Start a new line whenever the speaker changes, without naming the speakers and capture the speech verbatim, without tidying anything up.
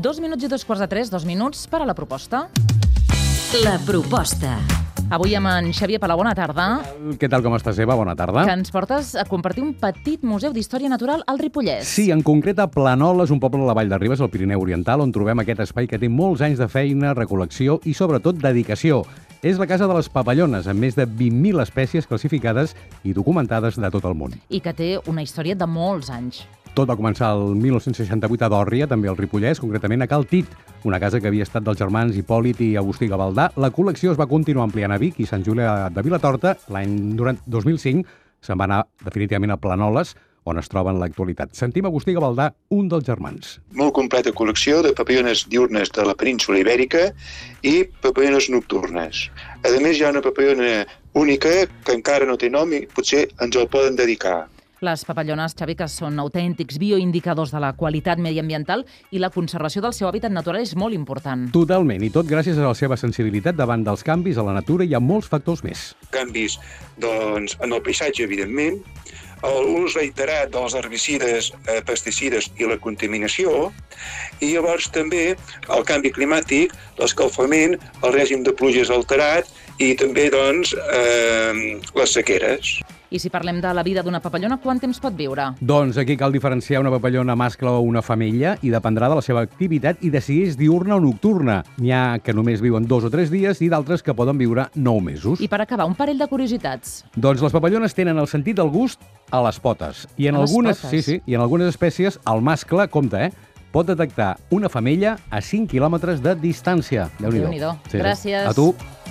Dos minuts i dos quarts de tres, dos minuts per a la proposta.
La proposta.
Avui amb en Xavier Palau, bona tarda.
Què tal, com estàs, Eva? Bona tarda.
Que ens portes a compartir un petit museu d'història natural al Ripollès.
Sí, en concret a Planoles, un poble de la Vall de Ribes, al Pirineu Oriental, on trobem aquest espai que té molts anys de feina, recol·lecció i, sobretot, dedicació. És la Casa de les Papallones, amb més de vint mil espècies classificades i documentades de tot el món.
I que té una història de molts anys.
Tot va començar el mil nou-cents seixanta-vuit a Dòrria, també al Ripollès, concretament a Cal Tit, una casa que havia estat dels germans Hipòlit i Agustí Gavaldà. La col·lecció es va continuar ampliant a Vic i Sant Julià de Vilatorta. L'any dos mil cinc se'n va anar definitivament a Planoles, on es troba en l'actualitat. Sentim Agustí Gavaldà, un dels germans.
Molt completa col·lecció de papallones diurnes de la península Ibèrica i papallones nocturnes. A més, hi ha una papallona única que encara no té nom i potser ens el poden dedicar.
Les papallones, Xavi, que són autèntics bioindicadors de la qualitat mediambiental i la conservació del seu hàbitat natural és molt important.
Totalment, i tot gràcies a la seva sensibilitat davant dels canvis a la natura i a molts factors més.
Canvis doncs, en el paisatge, evidentment, l'ús reiterat dels herbicides, eh, pesticides i la contaminació, i llavors també el canvi climàtic, l'escalfament, el règim de pluges alterat i també doncs, eh, les sequeres.
I si parlem de la vida d'una papallona, quant temps pot viure?
Doncs aquí cal diferenciar una papallona mascle o una femella i dependrà de la seva activitat i de si és diurna o nocturna. N'hi ha que només viuen dos o tres dies i d'altres que poden viure nou mesos.
I per acabar, un parell de curiositats.
Doncs les papallones tenen el sentit del gust a les potes. I en
A les
algunes,
potes?
sí, sí, i en algunes espècies el mascle, compte, eh, pot detectar una femella a cinc quilòmetres de distància. Déu-n'hi-do.
Déu-n'hi-do.
Sí, sí.
Gràcies.
A tu.